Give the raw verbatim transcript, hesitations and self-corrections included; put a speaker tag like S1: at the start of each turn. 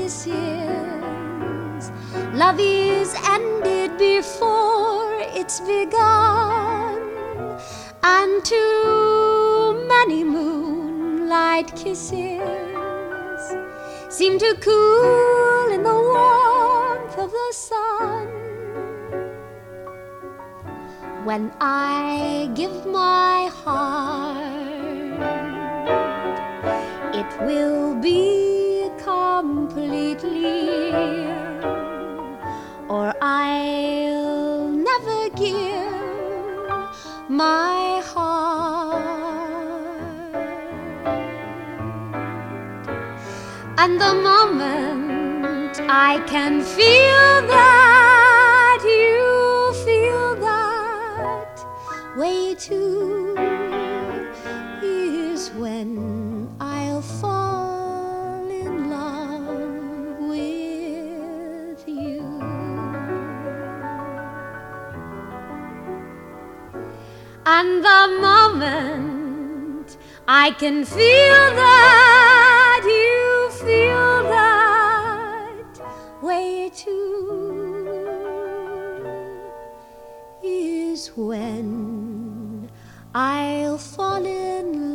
S1: kisses. Love is ended before it's begun, and too many moonlight kisses seem to cool in the warmth of the sun. When I give my heart, it will be completely, or I'll never give my heart. And the moment I can feel that you feel that way too is when I'll fall in love with you. And the moment I can feel that you feel that way too is when I'll fall in love